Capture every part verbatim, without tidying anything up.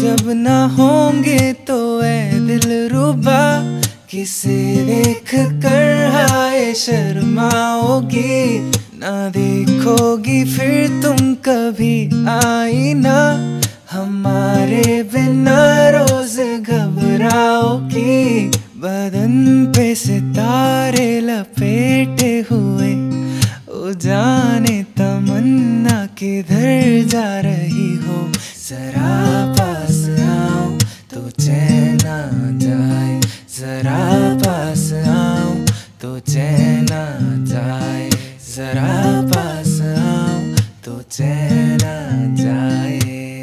जब ना होंगे तो ऐ दिलरुबा किसे देख कर हाय शर्माओगी। ना देखोगी फिर तुम कभी आईना, हमारे बिना रोज घबराओगी। बदन पे सितारे लपेटे हुए, ओ जाने तमन्ना किधर जा रही हो। जरा पास आओ तो चैन आ जाए, जरा पास आओ तो चैन आ जाए, जरा पास आओ तो चैन आ जाए।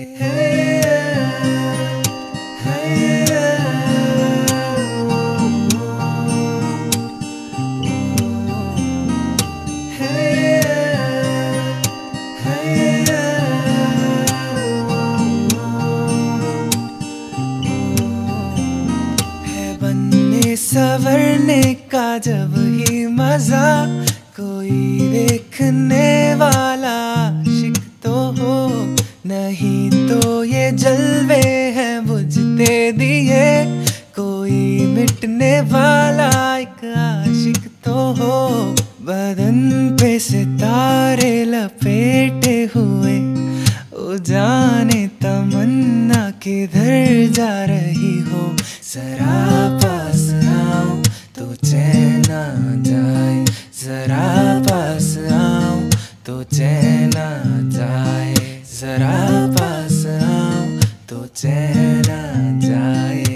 सवरने का जब ही मजा, कोई देखने वाला आशिक तो हो। नहीं तो ये जलवे हैं बुझते दिए, कोई मिटने वाला एक आशिक तो हो। बदन पे सितारे लपेटे हुए, ओ जाने तमन्ना किधर जा रही हो। जरा पास आओ तो चैन आ जाए, जरा पास आओ तो चैन आ जाए, जरा पास आओ तो चैन आ जाए।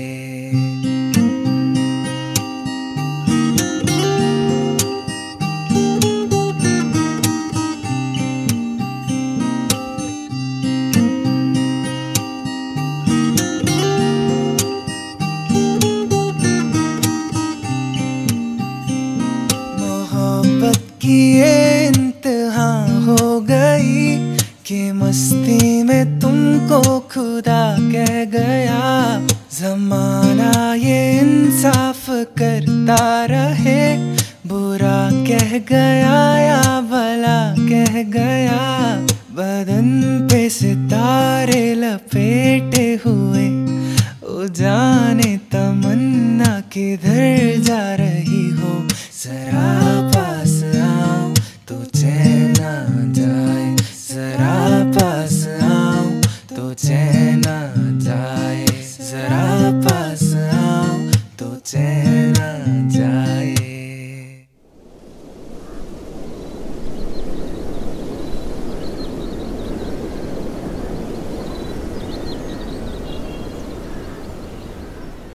कि ये इंतहा हो गई कि मस्ती में तुमको खुदा कह गया। जमाना ये इंसाफ करता रहे, बुरा कह गया या भला कह गया। बदन पे सितारे लपेटे हुए, ओ जाने तमन्ना किधर जा रही हो। जरा पास आओ तो चैन आ जाए, जरा पास आओ तो चैन आ जाए, जरा